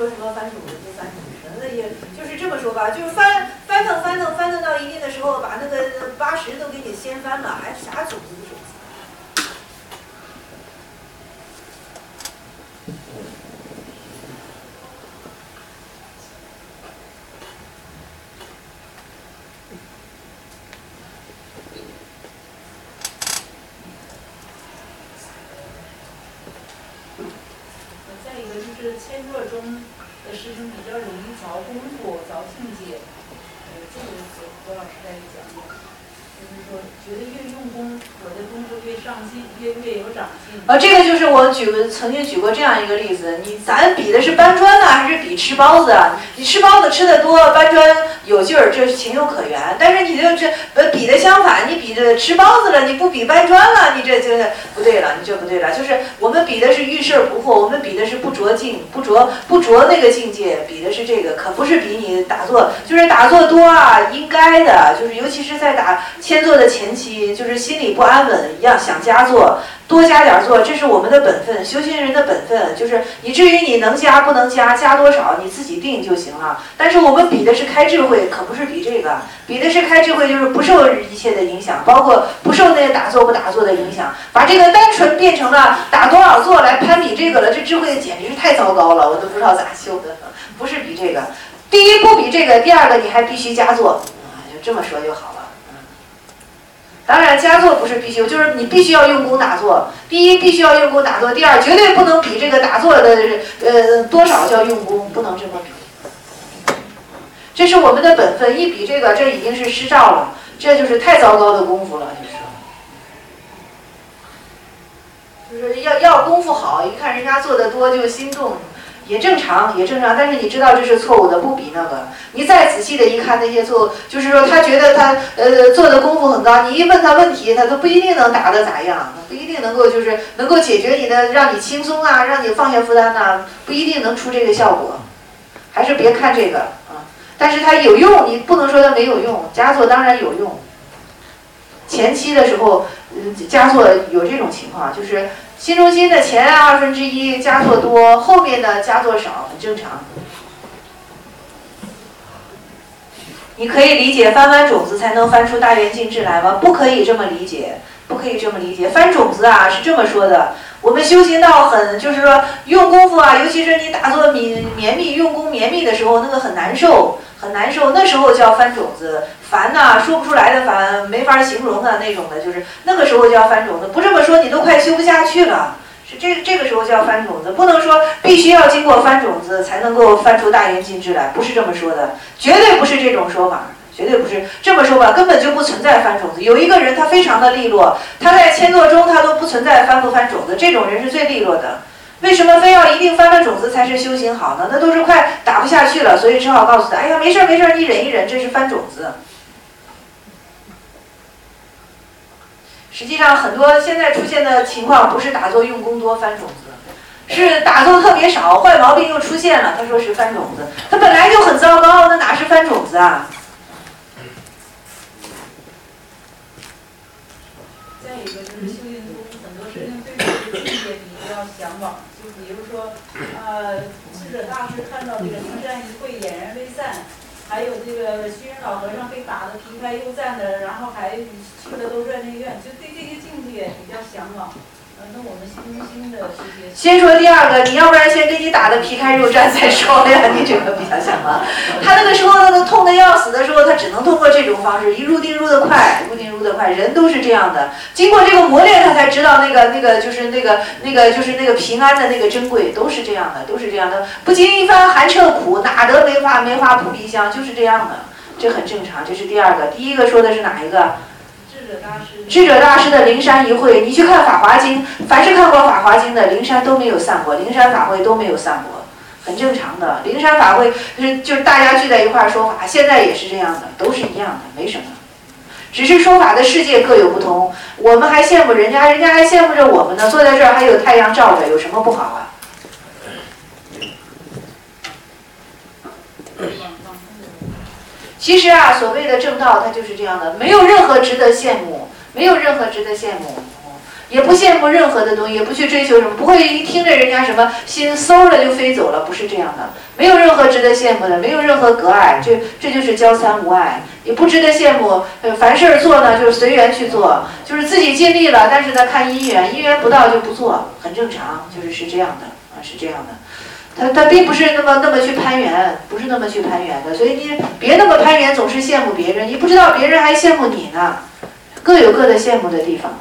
说什么翻种子不翻种子，那也就是这么说吧，就是翻腾到一定的时候，把那个80都给你掀翻了，还啥种子不种子？再一个就是签作中的师兄比较容易凿功夫、凿境界，这个何老师再讲讲。就是说，觉得越用功，我的功夫越上进，越有长进。这个就是我曾经举过这样一个例子，咱比的是搬砖呢，还是比吃包子啊？你吃包子吃得多，搬砖有劲儿，这是情有可原。但是你比的相反，你比着吃包子了，你不比搬砖了，你这不对了，你这不对了。就是我们比的是遇事不惑，我们比的是不着境，不着那个境界，比的是这个，可不是比你打坐，就是打坐多啊，应该的，就是尤其是在签坐的前期，就是心里不安稳，一样想加坐，多加点坐，这是我们的本分，修行人的本分。就是以至于你能加不能加多少你自己定就行了。但是我们比的是开智慧，可不是比这个，比的是开智慧，就是不受一切的影响，包括不受那个打坐不打坐的影响，把这个单纯变成了打多少坐来攀比这个了，这智慧简直是太糟糕了，我都不知道咋修的。不是比这个，第一不比这个，第二个你还必须加坐，就这么说就好了。当然加坐不是必须，就是你必须要用功打坐。第一必须要用功打坐，第二绝对不能比这个打坐的多少叫用功，不能这么比。这是我们的本分，一比这个，这已经是失照了，这就是太糟糕的功夫了，就是要功夫好，一看人家做的多就心动。也正常，但是你知道这是错误的，不比那个。你再仔细的一看那些错误，就是说他觉得他做的功夫很高，你一问他问题，他都不一定能答得咋样，不一定能够解决你的，让你轻松啊，让你放下负担呐，不一定能出这个效果。还是别看这个啊，但是它有用，你不能说它没有用。加坐当然有用，前期的时候，加坐有这种情况，就是心中心的前1/2加坐多，后面的加坐少，很正常。你可以理解翻种子才能翻出大圆净智来吗？不可以这么理解，不可以这么理解。翻种子啊是这么说的，我们修行到就是说用功夫啊，尤其是你打坐绵密用功绵密的时候，那个很难受，那时候叫翻种子。烦呐，说不出来的烦，没法形容的那种的，就是那个时候叫翻种子。不这么说，你都快修不下去了。是这个时候叫翻种子，不能说必须要经过翻种子才能够翻出大圆净智来，不是这么说的，绝对不是这种说法，绝对不是这么说吧，根本就不存在翻种子。有一个人他非常的利落，他在签坐中他都不存在翻不翻种子，这种人是最利落的。为什么非要一定翻了种子才是修行好呢？那都是快打不下去了，所以只好告诉他，哎呀，没事，你忍一忍，这是翻种子。实际上，很多现在出现的情况不是打坐用功多翻种子，是打坐特别少，坏毛病又出现了。他说是翻种子，他本来就很糟糕，那哪是翻种子啊？再一个就是修行中很多事情对这个境界比较向往，就比如说，智者大师看到这个灵山一会俨然未散。还有这个虚云老和尚被打得皮开肉绽的，然后还去了兜率内院，就对这些境界比较向往。那我们心中心的这些。先说第二个，你要不然先给你打得皮开肉绽再说呀，你这个比较向往。他那个时候那个痛得要死的时候，他只能通过这种方式，一入定入得快，人都是这样的。经过这个磨练，他才知道那个就是那个平安的那个珍贵，都是这样的，不经一番寒彻骨，哪得梅花扑鼻香，就是这样的，这很正常。这是第二个，第一个说的是哪一个？智者大师的灵山一会，你去看《法华经》，凡是看过《法华经》的，灵山都没有散过，灵山法会都没有散过，很正常的。灵山法会就是大家聚在一块儿说法，现在也是这样的，都是一样的，没什么。只是说法的世界各有不同，我们还羡慕人家还羡慕着我们呢，坐在这儿还有太阳照着，有什么不好啊？其实啊，所谓的正道，它就是这样的，没有任何值得羡慕， 也不羡慕任何的东西，也不去追求什么，不会一听着人家什么心嗖了就飞走了，不是这样的，没有任何值得羡慕的，没有任何隔碍，这就是交参无碍，也不值得羡慕。凡事做呢，就是随缘去做，就是自己尽力了，但是呢看因缘，因缘不到就不做，很正常，是这样的啊，是这样的。他并不是那么去攀缘，不是那么去攀缘的，所以你别那么攀缘，总是羡慕别人，你不知道别人还羡慕你呢，各有各的羡慕的地方。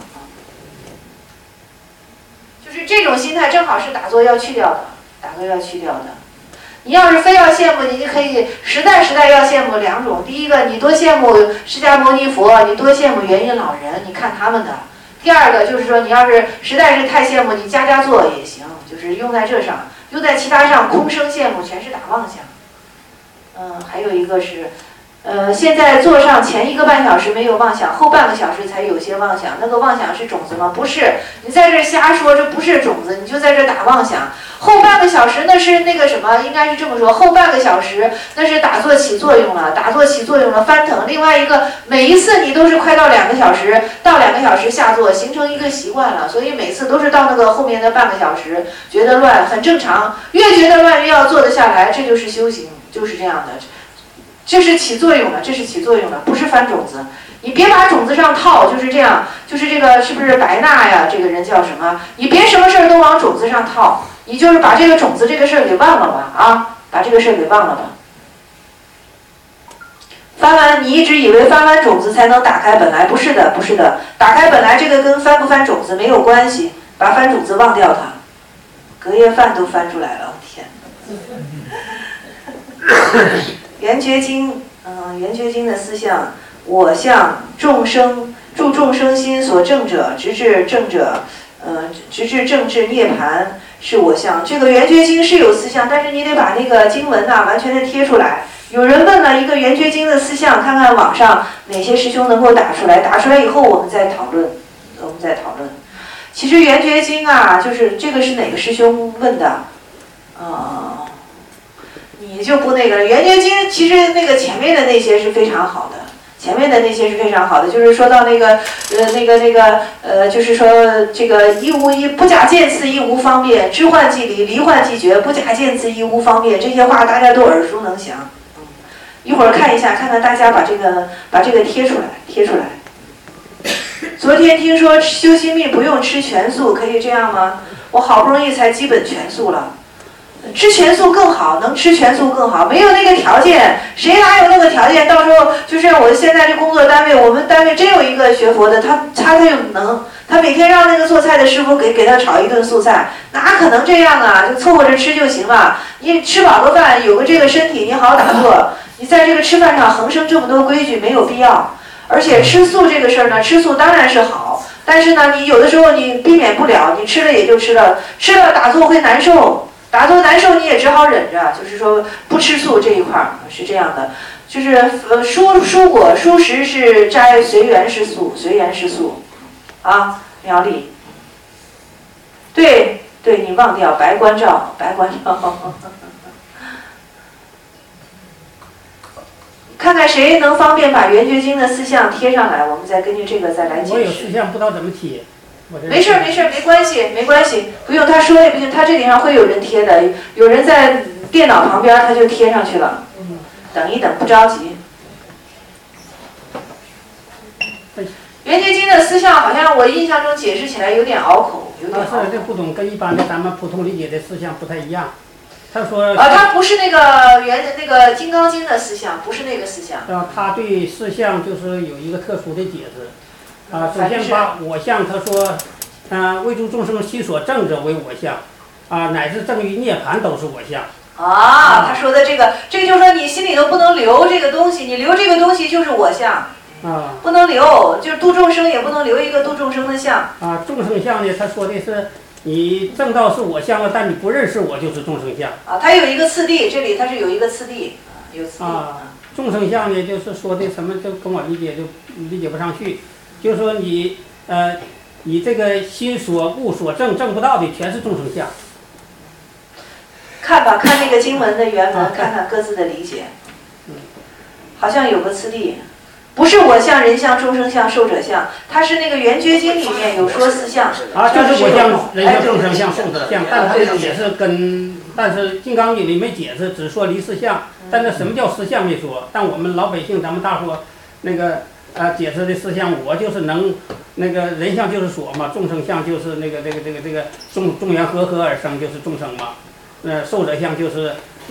就是这种心态正好是打坐要去掉的，打坐要去掉的。你要是非要羡慕，你就可以实在要羡慕两种。第一个，你多羡慕释迦牟尼佛，你多羡慕元音老人，你看他们的。第二个就是说，你要是实在是太羡慕，你家做也行，就是用在这上，用在其他上空生羡慕，全是打妄想。还有一个是。现在坐上前1个半小时没有妄想，后半个小时才有些妄想。那个妄想是种子吗？不是，你在这瞎说，这不是种子，你就在这打妄想。后半个小时那是那个什么，应该是这么说，后半个小时那是打坐起作用了，翻腾。另外一个，每一次你都是快到2个小时，到2个小时下坐，形成一个习惯了，所以每次都是到那个后面的半个小时觉得乱，很正常。越觉得乱越要坐得下来，这就是修行，就是这样的。这是起作用了，不是翻种子。你别把种子上套，就是这样，就是这个是不是白纳呀？这个人叫什么？你别什么事儿都往种子上套，你就是把这个种子这个事儿给忘了吧啊，把这个事儿给忘了吧。翻完，你一直以为翻完种子才能打开本来，不是的，打开本来这个跟翻不翻种子没有关系，把翻种子忘掉它。隔夜饭都翻出来了，天哪！圆觉经，圆觉经的思想，我相众生助众生心所证者，直至正智涅槃是我相。这个圆觉经是有思想，但是你得把那个经文完全的贴出来。有人问了一个圆觉经的思想，看看网上哪些师兄能够打出来，打出来以后我们再讨论。其实圆觉经就是这个是哪个师兄问的？你就不那个了。圆觉经其实那个前面的那些是非常好的，就是说到就是说这个不假见次亦无方便，知幻即离，离幻即觉，不假见次亦无方便，这些话大家都耳熟能详。一会儿看一下，看看大家把这个贴出来。昨天听说修心密不用吃全素，可以这样吗？我好不容易才基本全素了。吃全素更好，能吃全素更好。没有那个条件，谁哪有那个条件？到时候就是我现在这工作单位，我们单位真有一个学佛的，他就能，他每天让那个做菜的师傅给他炒一顿素菜，哪可能这样啊？就凑合着吃就行了。你吃饱个饭，有个这个身体，你好打坐。你在这个吃饭上横生这么多规矩，没有必要。而且吃素这个事儿呢，吃素当然是好，但是呢，你有的时候你避免不了，你吃了也就吃了，打坐会难受。打坐难受你也只好忍着，就是说不吃素这一块是这样的，就是蔬果蔬食是斋，随缘是素啊，苗栗，对，你忘掉白关照，看看谁能方便把圆觉经的思想贴上来，我们再根据这个再来解释。 我有思想不知道怎么贴。 没事，没关系，不用他说也不行，他这里上会有人贴的，有人在电脑旁边他就贴上去了。等一等，不着急。圆觉经的思想好像我印象中解释起来有点拗口， 这不懂，跟一般的咱们普通理解的思想不太一样。他说他不是那个金刚经的思想，不是那个思想。 他对思想就是有一个特殊的解释。首先把我相，他说，为诸众生心所证者为我相，乃至证于涅槃都是我相。 他说的这个就是说你心里头不能留这个东西，你留这个东西就是我相。不能留，就是度众生也不能留一个度众生的相。 众生相呢，他说的是你证到是我相了，但你不认识我就是众生相。 它有一个次第，这里它是有一个次第，有次第。 众生相呢，就是说的什么，就跟我理解不上去。就是说你这个心所悟所证不到的全是众生相。 看吧，看那个经文的原文，看看各自的理解。好像有个次第。 不是我相、人相、众生相、寿者相，它是那个《圆觉经》里面有说四相。 就是我相、人相、众生相、寿者相，但它的解释但是《金刚经》里没解释，只说离四相，但是什么叫四相没说。但我们老百姓，咱们大伙那个解释的四相，我就是能那个人相就是所嘛，众生相就是那个众缘和合而生就是众生嘛，寿者相就是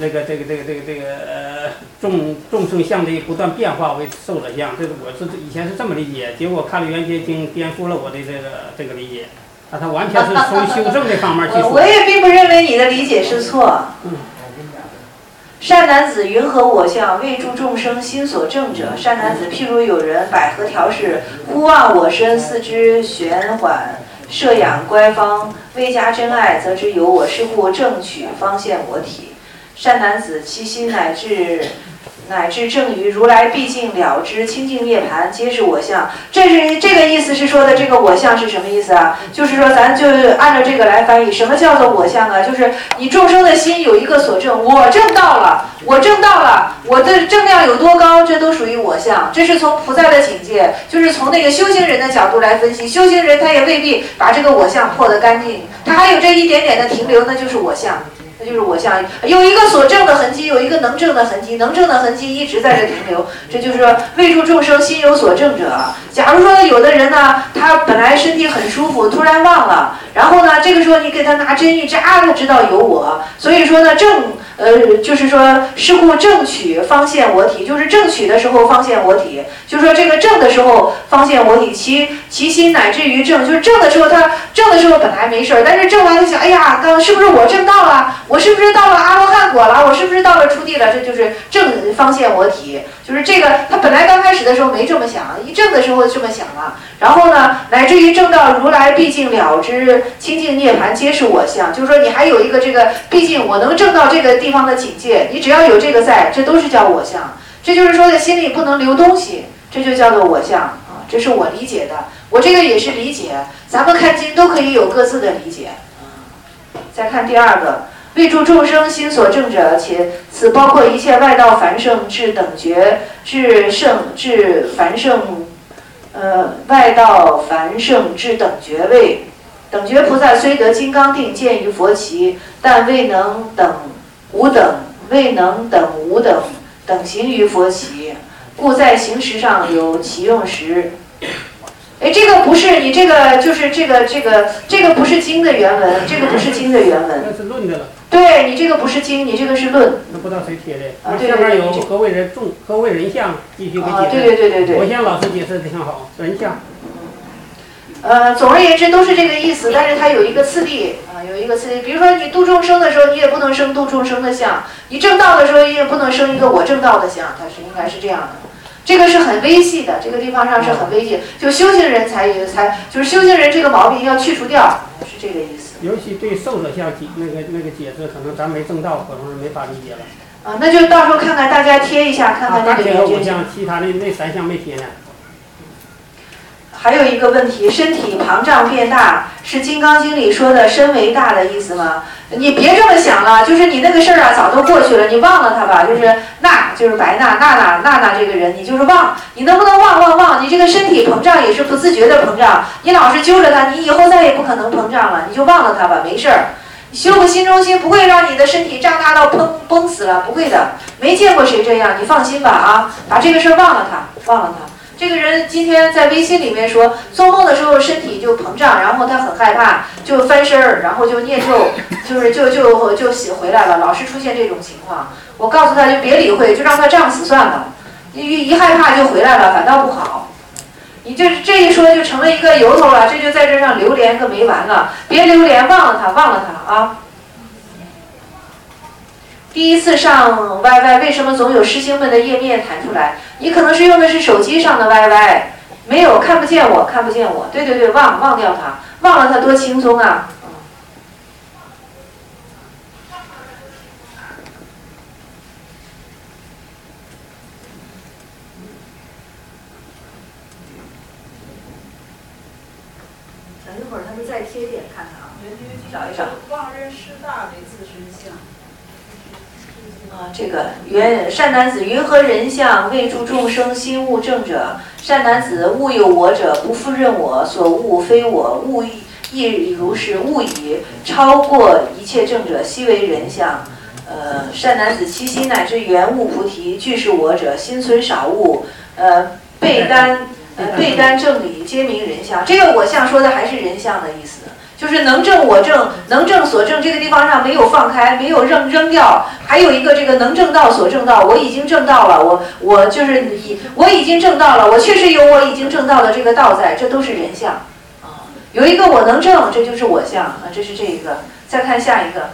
众生相的不断变化为寿者相，这是我是以前是这么理解，结果看了《圆觉经》颠覆了我的这个理解，它完全是从修正这方面去说。 我也并不认为你的理解是错。善男子，云何我相？为诸众生心所正者。善男子，譬如有人百合调饰，忽望我身，四肢旋缓，摄养乖方，未加真爱，则知有我。是故正取方现我体。善男子，其心乃至正于如来毕竟了知清净涅槃，皆是我相。这个意思是说的，这个我相是什么意思啊？就是说咱就按照这个来翻译，什么叫做我相啊？就是你众生的心有一个所证，我证到了，我的正量有多高，这都属于我相。这是从菩萨的境界，就是从那个修行人的角度来分析。修行人他也未必把这个我相破得干净，他还有这一点点的停留，那就是我相。那就是我相，有一个所证的痕迹，有一个能证的痕迹，能证的痕迹一直在这停留。这就是说，为诸众生心有所证者。假如说有的人呢，他本来身体很舒服，突然忘了，然后呢，这个时候你给他拿针一扎，他知道有我。所以说呢，就是说，是故正取方现我体，就是正取的时候方现我体，就是说这个正的时候方现我体，其心乃至于正，就是正的时候本来没事儿，但是正完就想，哎呀，是不是我正到了？我是不是到了阿罗汉果了？我是不是到了初地了？这就是正方现我体，就是这个他本来刚开始的时候没这么想，一正的时候这么想了，然后呢，乃至于正到如来毕竟了知清净涅槃皆是我相，就是说你还有一个这个，毕竟我能正到这个地方的境界，你只要有这个在，这都是叫我相。这就是说心里不能留东西，这就叫做我相啊，这是我理解的，我这个也是理解，咱们看经都可以有各自的理解。再看第二个，为诸众生心所正者，且此包括一切外道凡圣至等觉至圣至凡圣，外道凡圣至等觉位。等觉菩萨虽得金刚定，见于佛齐，但未能等无等行于佛齐，故在行识上有其用时。哎，这个不是你这个，就是这个不是经的原文，这个不是经的原文。 那是论的了。 对你这个不是经，你这个是论。 那不知道谁贴的。 对下面有何为人众，何为人相，继续给解释。 对。 我想老师解释的挺好，人相。 总而言之都是这个意思，但是它有一个次第啊，有一个次第。比如说你度众生的时候，你也不能生度众生的相；你正道的时候，你也不能生一个我正道的相，它是应该是这样的。这个是很微细的，这个地方上是很微细，就修行人才就是修行人这个毛病要去除掉，是这个意思。 尤其对寿者相那个解释，可能咱没正道，可能是没法理解了。 啊，那就到时候看看大家贴一下，看看那个圆觉经。 其他的那三项没贴呢。 还有一个问题，身体膨胀变大，是《金刚经》里说的身为大的意思吗？你别这么想了，就是你那个事儿啊，早都过去了，你忘了它吧。就是就是白娜这个人，你就是忘，你能不能忘？你这个身体膨胀也是不自觉的膨胀，你老是揪着它，你以后再也不可能膨胀了，你就忘了它吧，没事儿。修个心中心不会让你的身体胀大到崩死了，不会的，没见过谁这样，你放心吧啊，把这个事儿忘了它。这个人今天在微信里面说，做梦的时候身体就膨胀，然后他很害怕，就翻身儿，然后就念咒，就醒回来了，老是出现这种情况。我告诉他就别理会，就让他胀死算了，一害怕就回来了，反倒不好。你就这一说就成了一个由头了，这就在这上流连个没完了，别流连，忘了他啊。第一次上 YY， 为什么总有师兄们的页面弹出来？你可能是用的是手机上的 YY， 没有看不见我。对，忘掉它，忘了它多轻松啊！等一会儿他们再贴点看看啊，找一找。 妄认师大为自身相。 这个善男子，云何人相？为诸众生心悟正者。善男子，物有我者，不复任我所悟非我，物亦如是，物以超过一切正者，悉为人相。善男子，其心乃至圆悟菩提，俱是我者，心存少悟，背单正理，皆名人相。这个我相说的还是人相的意思。就是能正我正，能正所正，这个地方上没有放开，没有扔掉，还有一个这个能正道所正道，我已经正道了，我就是我已经正道了，我确实有我已经正道的这个道在，这都是人相啊。有一个我能正，这就是我相啊，这是这一个。再看下一个，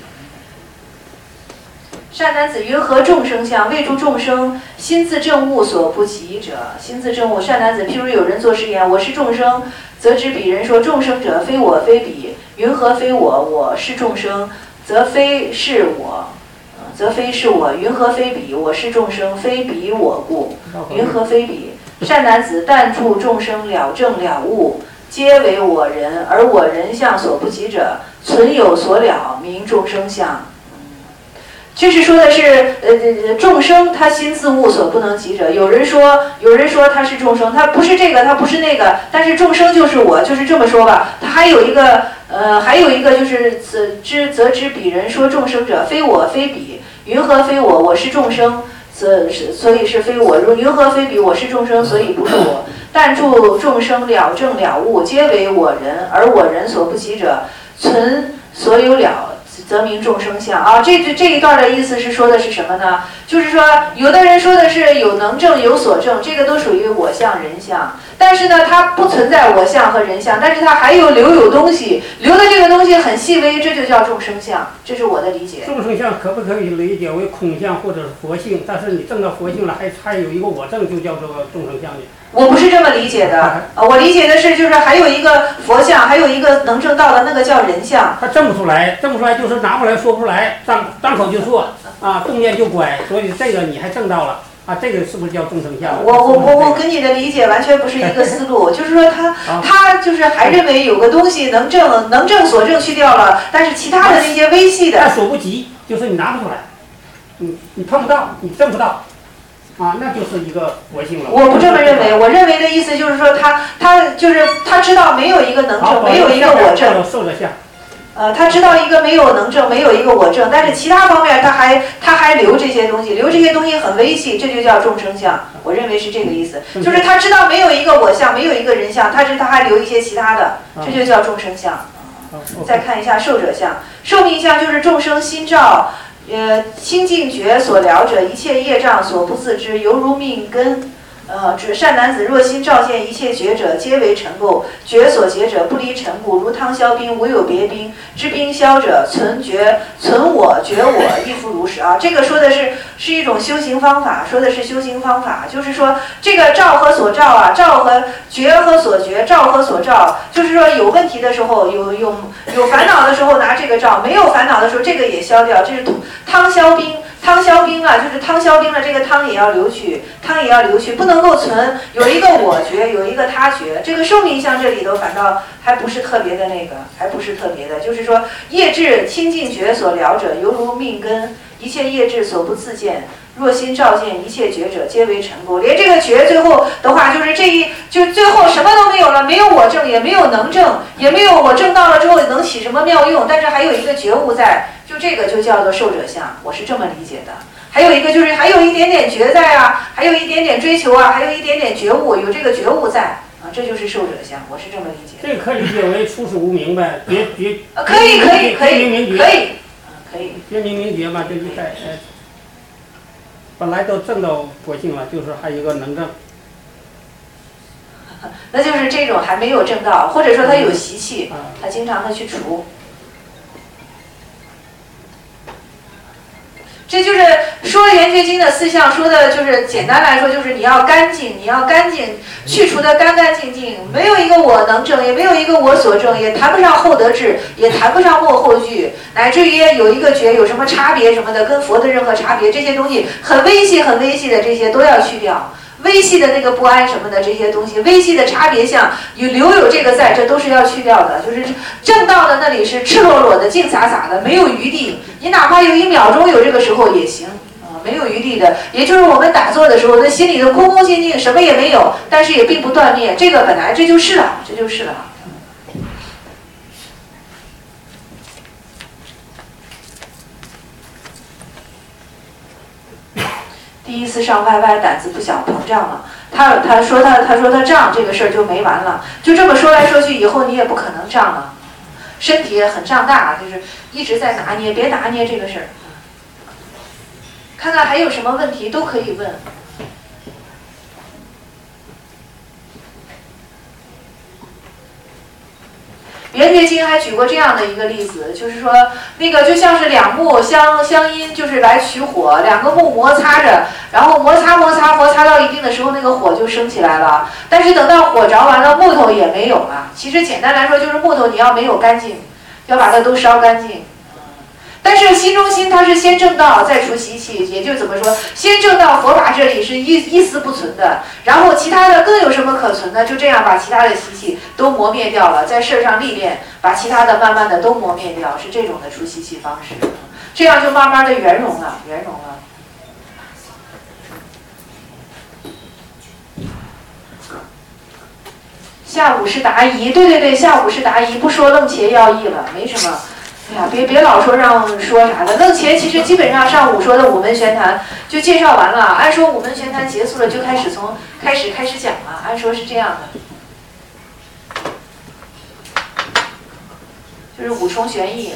善男子，云何众生相？为诸众生心自证悟所不及者。心自证悟，善男子，譬如有人做实验，我是众生。则知彼人说众生者非我非彼，云何非我？我是众生，则非是我，云何非彼？我是众生，非彼我故，云何非彼？善男子，但助众生了证了悟，皆为我人，而我人相所不及者，存有所了，名众生相。这是说的是众生他心自悟所不能及者。有人说他是众生，他不是这个，他不是那个，但是众生就是我，就是这么说吧。他还有一个就是则知彼人说众生者非我非彼，云何非我？我是众生，所以是非我。云何非彼？我是众生，所以不是我。但助众生了证了悟，皆为我人，而我人所不及者，存所有了，则名众生相啊。这一段的意思是说的是什么呢？就是说有的人说的是有能证有所证，这个都属于我相人相，但是呢它不存在我相和人相，但是它还有东西，留的这个东西很细微，这就叫众生相，这是我的理解。 众生相可不可以理解为空相或者是佛性？但是你证到佛性了，还有一个我证，就叫做众生相。 我不是这么理解的，我理解的是就是还有一个佛像，还有一个能证道的那个叫人像。 他证不出来就是拿不来说不出来，张口就说啊，动念就拐，所以这个你还证到了啊，这个是不是叫众生相？ 我跟你的理解完全不是一个思路，就是说他就是还认为有个东西能证所证去掉了，但是其他的那些微细的， 他所不及，就是你拿不出来，你碰不到，你证不到。啊，那就是一个佛性了。 我不这么认为，我认为的意思就是说他就是他知道没有一个能证，没有一个我证。 受着相。 他知道一个没有能证，没有一个我证，但是其他方面他还留这些东西，留这些东西很微细，这就叫众生相。我认为是这个意思，就是他知道没有一个我相，没有一个人相，他还留一些其他的，这就叫众生相。再看一下寿者相，寿命相就是众生心照。清净觉所了者，一切业障所不自知，犹如命根。善男子，若心照见一切觉者，皆为尘垢。觉所结者，不离尘故，如汤消冰，无有别冰。知冰消者，存我觉我，亦复如是啊。这个说的是一种修行方法，说的是修行方法，就是说这个照和所照啊，照和觉和所觉，照和所照，就是说有问题的时候，有烦恼的时候拿这个照，没有烦恼的时候这个也消掉，这是汤消冰。汤消冰啊，就是汤消冰了，这个汤也要流去，不能够存有一个我觉，有一个他觉。这个寿命相这里头反倒还不是特别的就是说业智清净觉所了者，犹如命根，一切业智所不自见。若心照见一切觉者，皆为尘垢。连这个觉最后的话，就是就最后什么都没有了，没有我证，也没有能证，也没有我证到了之后能起什么妙用，但是还有一个觉悟在。就这个就叫做寿者相，我是这么理解的。还有一个就是还有一点点觉在啊，还有一点点追求啊，还有一点点觉悟，有这个觉悟在啊，这就是寿者相，我是这么理解的。 这个可以理解为初始无明呗， 可以， 别明觉嘛，就在本来都证到佛性了，就是还有一个能证。 那就是这种还没有证到，或者说他有习气，他经常的去除。这就是说《圆觉经》的4项，说的就是简单来说，就是你要干净，去除的干干净净，没有一个我能证，也没有一个我所证，也谈不上后得智，也谈不上末后句，乃至于有一个觉有什么差别什么的，跟佛的任何差别，这些东西很微细的这些都要去掉。 微细的那个不安什么的这些东西，微细的差别相留有这个在，这都是要去掉的。就是正道的那里是赤裸裸的、净洒洒的，没有余地。你哪怕有1秒钟有这个时候也行啊，没有余地的。也就是我们打坐的时候，那心里头空空静静，什么也没有，但是也并不断灭。这个本来这就是了，这就是了。第一次上 YY， 胆子不小，膨胀了。他说他胀这个事儿就没完了，就这么说来说去，以后你也不可能胀了，身体也很胀大，就是一直在拿捏，别拿捏这个事儿。看看还有什么问题都可以问。圆觉经还举过这样的一个例子，就是说那个就像是2木相因，就是来取火，2个木摩擦着，然后摩擦到一定的时候，那个火就升起来了。但是等到火着完了，木头也没有了。其实简单来说，就是木头你要没有干净，要把它都烧干净。但是心中心它是先正道再除习气，也就怎么说，先正道佛法这里是一丝不存的，然后其他的更有什么可存的？就这样把其他的习气都磨灭掉了，在事儿上历练，把其他的慢慢的都磨灭掉，是这种的除习气方式，这样就慢慢的圆融了。下午是答疑，对，下午是答疑，不说楞伽要义了，没什么。哎呀，别老说让说啥的。楞伽其实基本上上午说的五门玄谈就介绍完了，按说五门玄谈结束了就开始从开始讲了，按说是这样的，就是五重玄义。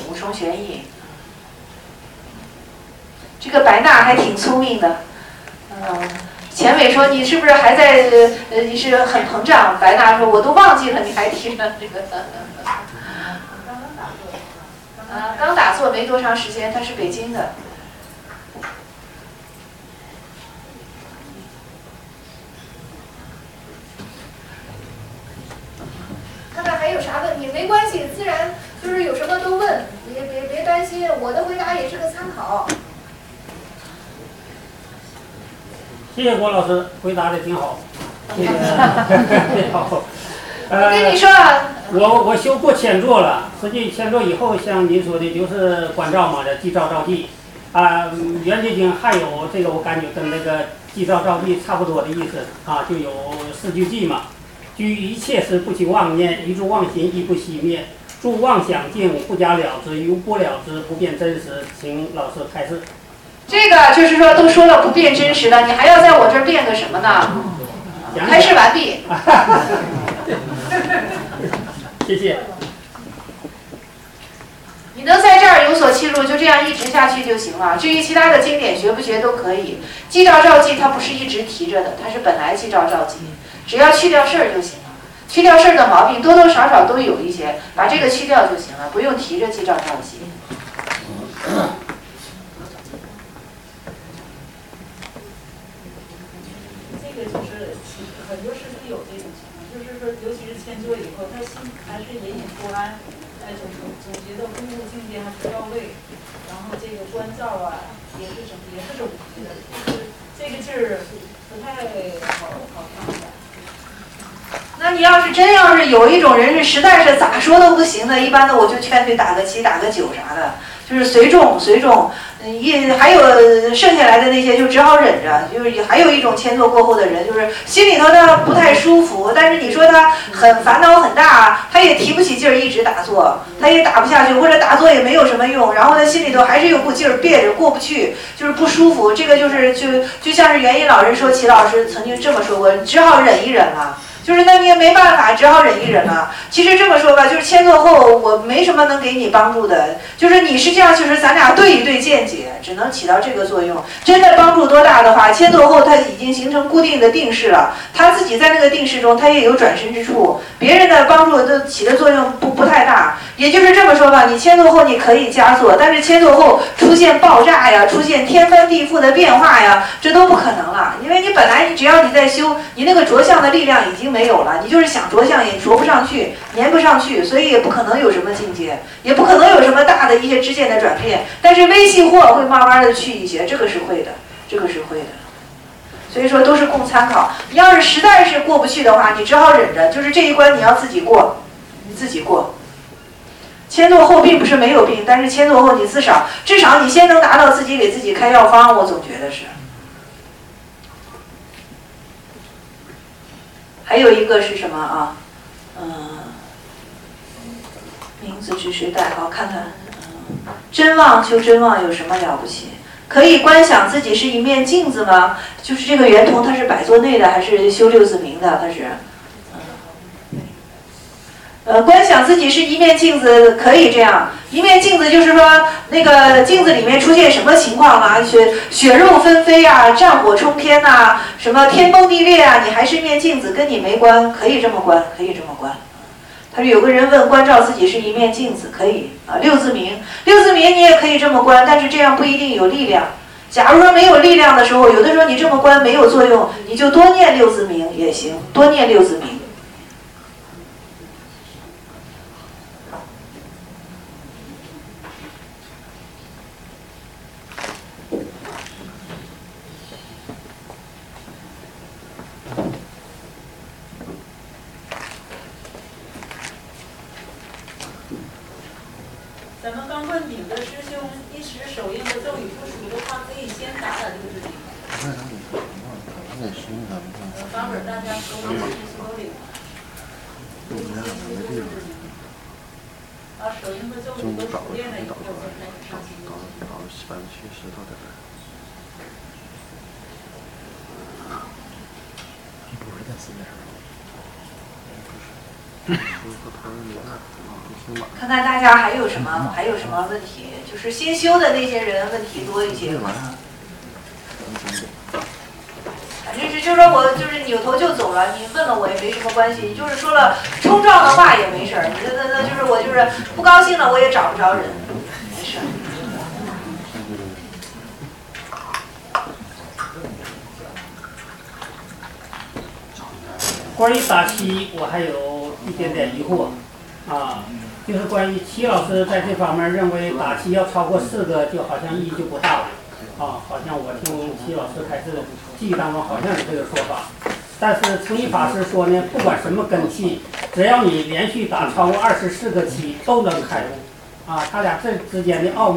这个白娜还挺聪明的，钱伟说你是不是还在你是很膨胀？白娜说我都忘记了，你还提了这个。刚打坐没多长时间，他是北京的。看看还有啥问题？没关系，自然就是有什么都问，别担心，我的回答也是个参考。 谢谢郭老师，回答的挺好。这个好。 我跟你说， 我修过千座了，实际千座以后，像您说的，就是观照嘛，这寂照照寂，圆觉经还有这个，我感觉跟那个寂照照寂差不多的意思啊，就有4句偈嘛，居一切时不起妄念，一诸妄心亦不熄灭，诸妄想境不假了之，犹不了之，不变真实，请老师开示。 这个就是说都说了不变真实了，你还要在我这儿变个什么呢？开示完毕。 谢谢。 你能在这儿有所记录，就这样一直下去就行了。至于其他的经典学不学都可以。寂照照寂它不是一直提着的，它是本来寂照照寂，只要去掉事儿就行了。去掉事儿的毛病多多少少都有一些，把这个去掉就行了，不用提着寂照照寂。 这个就是很多师傅有这种情况，就是说，尤其是千座以后，他心还是隐隐不安，总觉得功夫境界还不到位，然后这个关照啊，也是种的，就是这个劲儿不太好看的。 那你要是有一种人是实在是咋说都不行的，一般的我就劝他打个7打个9啥的，就是随众。还有剩下来的那些就只好忍着。就是还有一种千座过后的人，就是心里头他不太舒服，但是你说他很烦恼很大，他也提不起劲儿一直打坐，他也打不下去，或者打坐也没有什么用，然后他心里头还是有股劲儿憋着过不去，就是不舒服。这个就像是元音老人说，齐老师曾经这么说过，只好忍一忍了。就是那你也没办法，只好忍一忍了。其实这么说吧，就是千座后我没什么能给你帮助的，就是你实际上就是咱俩对一对见解，只能起到这个作用。真的帮助多大的话，千座后他已经形成固定的定势了，他自己在那个定势中他也有转身之处，别人的帮助都起的作用不太大。也就是这么说吧，你千座后你可以加坐，但是千座后出现爆炸呀，出现天翻地覆的变化呀，这都不可能了。因为你本来只要你在修，你那个着相的力量已经没有了，你就是想着相也着不上去，粘不上去，所以也不可能有什么境界，也不可能有什么大的一些知见的转变。但是微细惑会慢慢的去一些，这个是会的。 所以说都是供参考。你要是实在是过不去的话，你只好忍着，就是这一关你要自己过，你自己过。迁座后并不是没有病，但是迁座后你至少你先能达到自己给自己开药方，我总觉得是。还有一个是什么啊？名字只是代号，看看。真望求真望有什么了不起？可以观想自己是一面镜子吗？就是这个圆通，它是摆坐内的还是修六字明的？它是，观想自己是一面镜子，可以这样。一面镜子就是说，那个镜子里面出现什么情况了？血肉纷飞啊，战火冲天呐，什么天崩地裂啊，你还是一面镜子，跟你没关，可以这么观，可以这么观。他说有个人问关照自己是一面镜子，可以啊，六字明你也可以这么观，但是这样不一定有力量。假如说没有力量的时候，有的时候你这么观没有作用，你就多念六字明也行，多念六字明。 咱们刚问顶的师兄，一时手印的咒语不熟的话，可以先打六字经。法本大家都领了。把手印和咒语都熟练了以后，再开始上经。看看大家还有什么问题？就是新修的那些人问题多一些吗？反正是就说我就是扭头就走了，你问了我也没什么关系，你就是说了冲撞的话也没事儿，那就是我就是不高兴了我也找不着人，没事儿。 关于打七，我还有一点点疑惑，就是关于齐老师在这方面认为打七要超过4个，就好像意义就不大了，好像我听齐老师开始记忆当中好像有这个说法，但是诚一法师说呢，不管什么根气，只要你连续打超过24个七都能开悟，他俩这之间的奥秘。